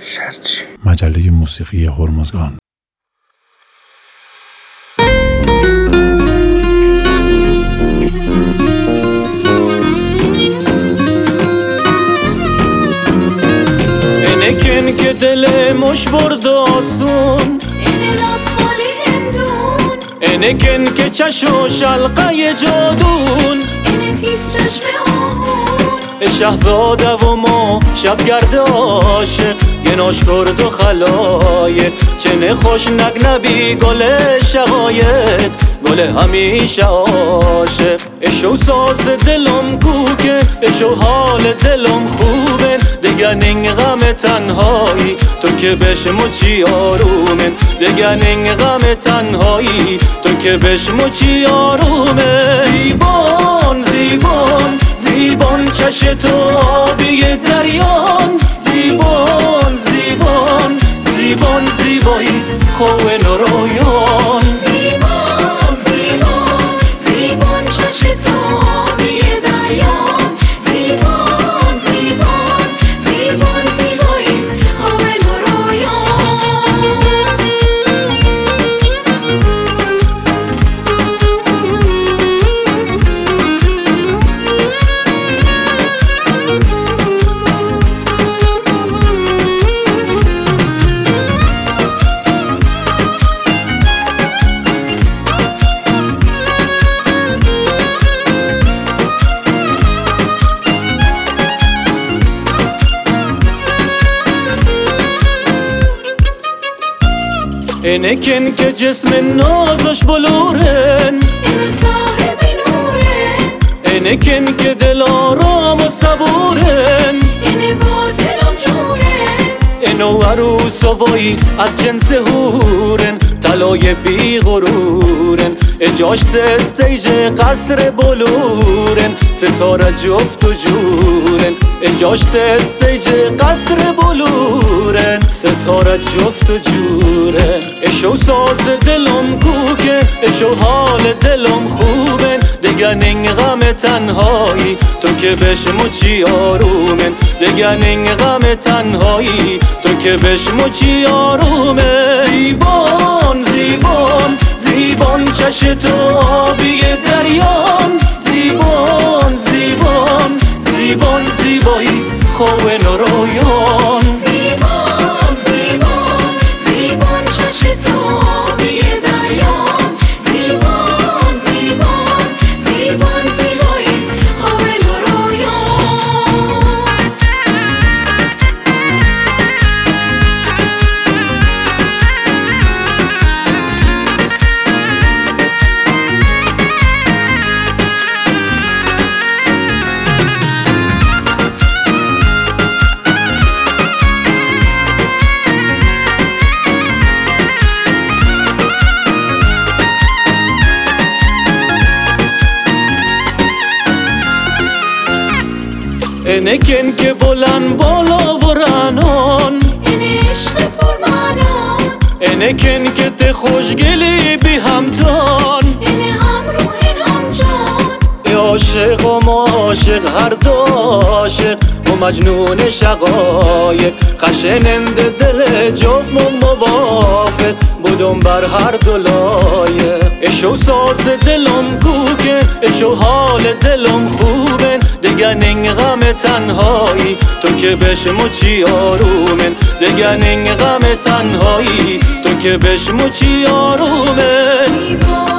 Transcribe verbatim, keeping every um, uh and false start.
شرچی مجله موسیقی هرمزگان. اینکن که دل مش برد آسون، اینه لب خالی هندون، اینکن که چش و شلقه جادون، اینه تیز چشم آهون، شهزاده و ما شبگرد عاشق گناش کرد و خلایق. چنه خوش نگنبی گل شقایق، گل همیشه عاشق. اشو ساز دلم کوکه، اشو حال دلم خوبه، دیگه نین غم تنهایی تو که بشمو چی آرومه، دیگه نین غم تنهایی تو که بشمو چی آرومه. زیبان زیبان زیبان چش تو آبی دریان، زیبان زیبان زیبان زیبایی خواه نرویان. زیبان زیبان زیبان چش تو آبی دریان، زیبان زیبان زیبان زیبایی خواه نرویان. اینکن که جسم نازش بلورن، اینه صاحب نورن، اینکن که دل آرام و صبورن، اینه با دلم جورن، اینو عروس و وی از جنس هورن، طلای بی غرورن. اجاشت استیج قصر بلورن، ستاره جفت و جورن. اجاشت استیج قصر بلورن، ستاره جفت و جورن. اشو ساز دلم کوکه، اشو حال دلم خوبن، دیگه نین غم تنهایی تو که بشمو چی آرومن، دیگه نین غم تنهایی تو که بشمو چی آرومه. زیبان زیبان زیبان چش تو آبی دریان، زیبان زیبان زیبان زیبایی خواه نرویان. زیبان زیبان زیبان چش تو آبی دریان، زیبان زیبان زیبان زیبایی خواه نرویان. اینکن که بلند بالا و رنان، اینه عشق پرمعنان، اینکن که ته خوشگلی بی همتان. اینه هم روح هم جان، ای عاشق و ما عاشق هر دو عاشق و مجنون شقایق. خشنند دل جفت و موافق بودم بر هر دو لایق. اشو ساز دلم کوکه، اشو حال دلم خوبن، دیگه نین غم تنهایی تو که بشمو چی آرومن، دیگه نین غم تنهایی تو که بشمو چی آرومن.